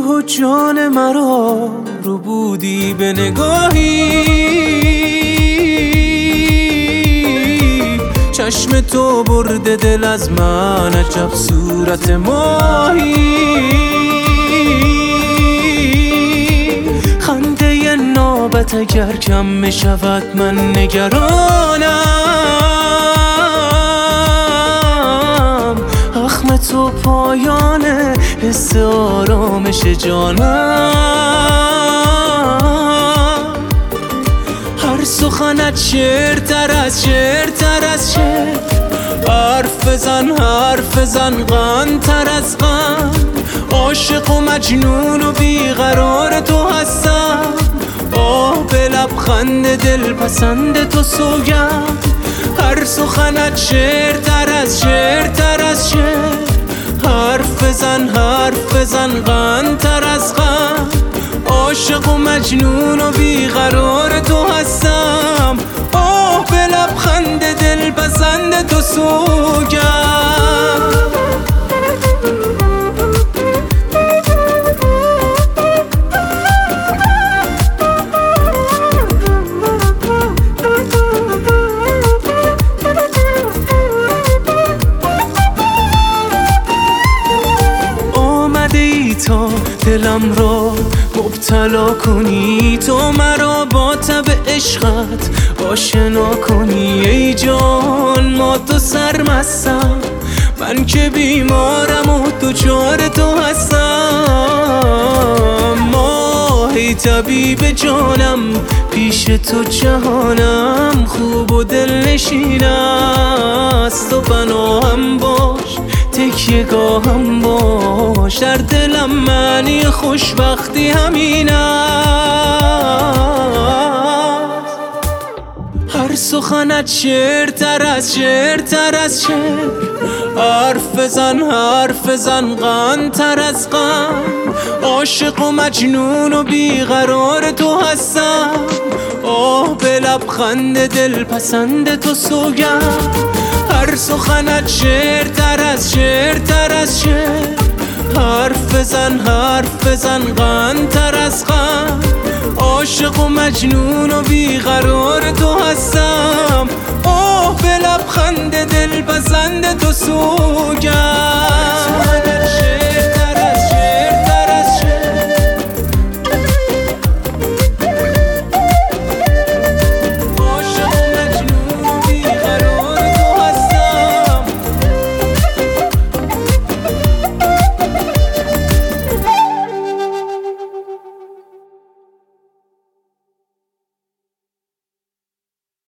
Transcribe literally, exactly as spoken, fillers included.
روح و جان مرا رو بودی به نگاهی، چشم تو برده دل از من، عجب صورت ماهی. خنده نابت اگر کم می شود من نگرانم، اخم تو پایانه حس آرامش جانم. هر سخنت شعرتر از شعرتر از شعر، حرف بزن حرف بزن غن‌تر از غن. عاشق و مجنون و بیقرار تو هستم، آه به لبخند دل پسند تو سوگند. هر سخنت شعرتر از شعرتر از شعر، حرف بزن حرف بزن غن‌تر از غن. عاشق و مجنون و بیقرار تو هستم، آه به لبخند دل پسند تو سوگند. تا دلم را مبتلا کنی، تو مرا با تب عشقت آشنا کنی. ای جان ما تو سرمستم، من که بیمارم و دچار تو هستم. ماهی طبیب جانم، پیش تو جهانم خوب و دلنشین است. و پناهم باش تکیه گاهم باش، در دلم معنی خوشبختی همین است. هر سخنت شعرتر از شعرتر از شعر، حرف بزن حرف بزن غن‌تر از غن. عاشق و مجنون و بیقرار تو هستم، آه به لبخند دل پسند تو سوگند. هر سخنت شعرتر از شعرتر از شعر، حرف بزن حرف بزن غن‌تر از غن. عاشق و مجنون و بیقرار تو هستم، آه به لبخند دل پسند تو سوگند.